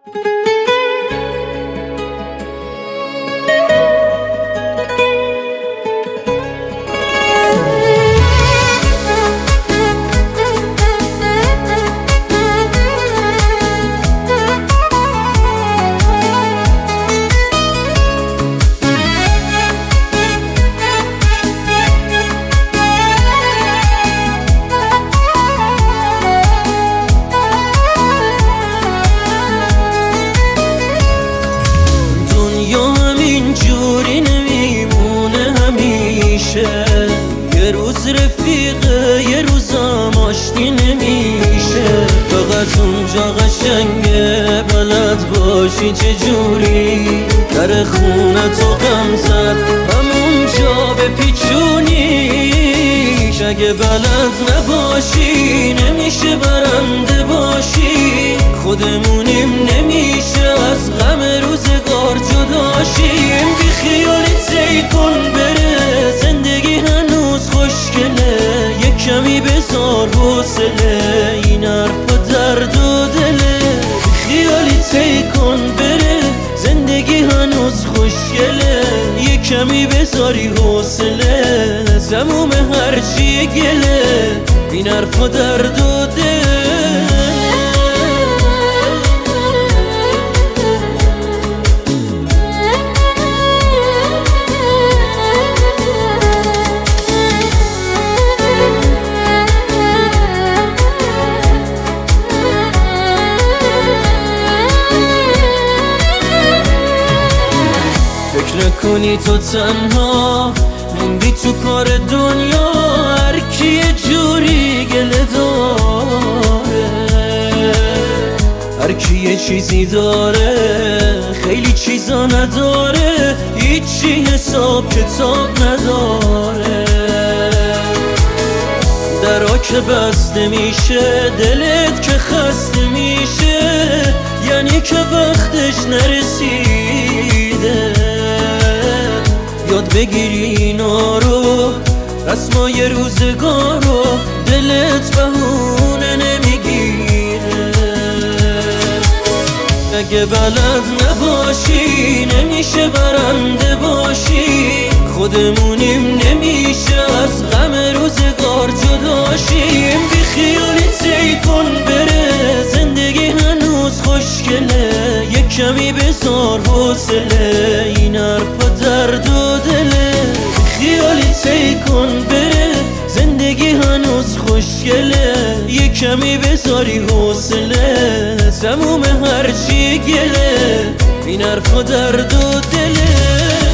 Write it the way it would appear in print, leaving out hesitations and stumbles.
جوری نمیمونه همیشه، یه روز رفیقه یه روزم آشتی نمیشه. فقط اونجا قشنگه بلد باشی چجوری در خونه تو غم زد همونجا بپیچونیش. اگه بلد نباشی نمیشه برنده باشی، خودمونیم نمیشه از غم روزگار جداشیم. بی خیالی تی کن بره زندگی هنوز خوشگله، یه کمی بذار حوصله این حرفا درد و دله. بی خیالی تی کن بره زندگی هنوز خوشگله، یه کمی بذاری حوصله تموم هرچی گله این حرفا درد و دله. فکر نکنی تو تنها موندی تو کار دنیا، هر کی یه جوری گله داره، هر کی یه چیزی داره خیلی چیزا نداره، هیچی حساب کتاب نداره. درا که بسته میشه دلت که خسته میشه، یعنی که وقتش نرسیده. یاد بگیری اینا رو رسمای روزگار رو، دلت بهونه نمیگیره. اگه بلد نباشی نمیشه برنده باشی، خودمونیم نمیشه از غم روزگار جداشیم. بی خیالی تی کن بره زندگی هنوز خوشگله، یه کمی بذار حوصله این حرفا درد و دله. بی خیالی تی کن بره زندگی هنوز خوشگله، یه کمی بذاری حوصله تموم هرچی گله این حرفا درد و دله.